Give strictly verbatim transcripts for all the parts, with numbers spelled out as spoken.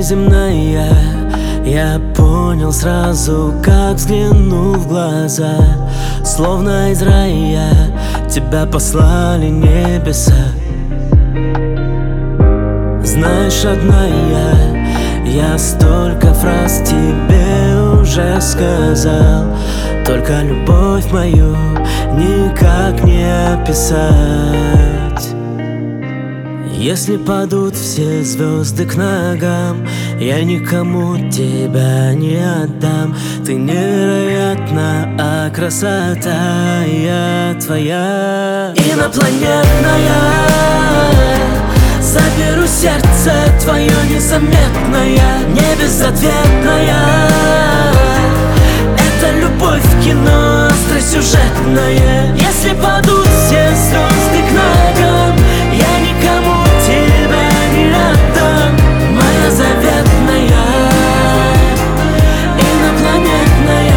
неземная. Я понял сразу, как взглянул в глаза. Словно из рая тебя послали небеса. Знаешь, одна я, я столько фраз тебе уже сказал. Только любовь мою никак не описать. Если падут все звезды к ногам, я никому тебя не отдам. Ты невероятна, а красота я твоя. Инопланетная, заберу сердце твое незаметное, не безответная. Это любовь в кино, остросюжетная. Если падут все звезды к ногам, я никому тебя не отдам. Моя заветная, инопланетная.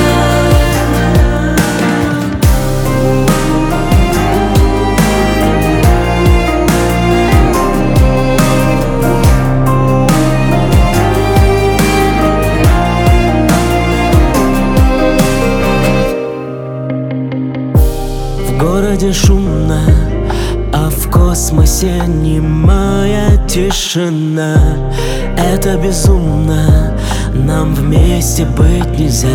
В городе шумно, а в космосе немая тишина. Это безумно, нам вместе быть нельзя.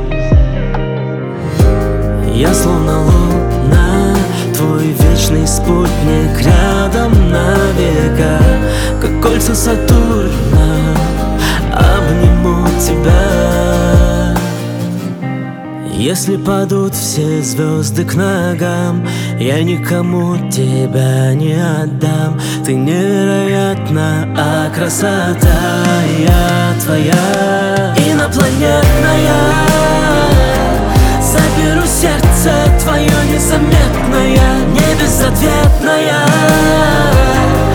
Я словно луна, твой вечный спутник, рядом на века. Как кольца Сатурна, обниму тебя. Если падут все звезды к ногам, я никому тебя не отдам. Ты невероятна, а красота я твоя. Инопланетная, заберу сердце твое незаметное, не безответная.